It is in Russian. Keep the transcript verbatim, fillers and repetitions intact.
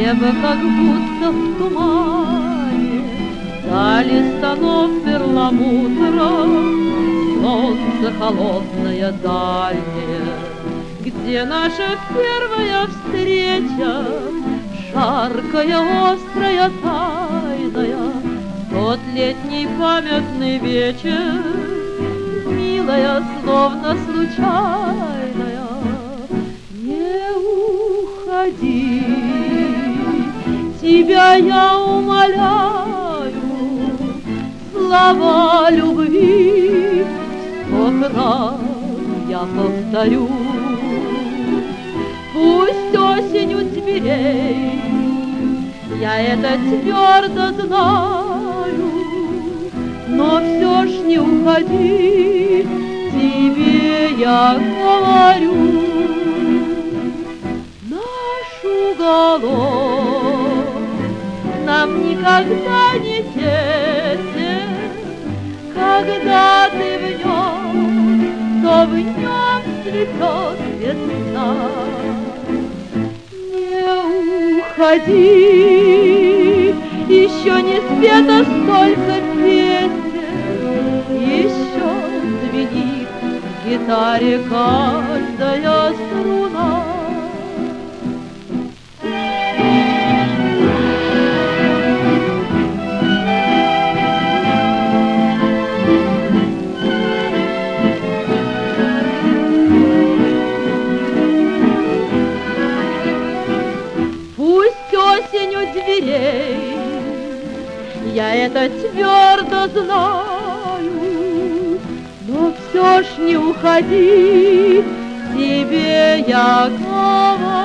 Небо как будто в тумане, дали станов перламутром, солнце холодное дальнее, где наша первая встреча, жаркая, острая, тайная, тот летний памятный вечер, милая, словно случайная. Не уходи, тебя я умоляю, слова любви сто раз я повторю. Пусть осень у дверей, я это твердо знаю, но все ж не уходи, тебе я говорю. Наш уголок нам никогда не тесен, когда ты в нем, то в нем цветет весна. Не уходи, еще не спето столько песен, еще звенит в гитаре каждая струна. Осень у дверей, я это твердо знаю, но все ж не уходи, тебе я говорю.